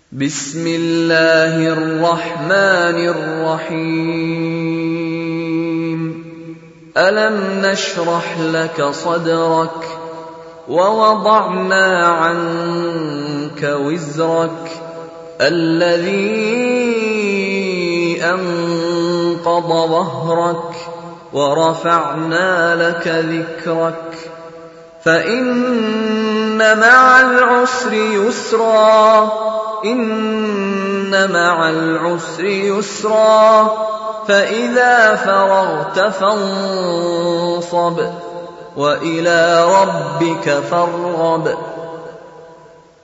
بسم الله الرحمن الرحيم ألم نشرح لك صدرك ووضعنا عنك وزرك الذي أنقض ظهرك ورفعنا لك ذكرك فإن مع العسر يسرا إن مع العسر يسرا فإذا فرغت فانصب وإلى ربك فارغب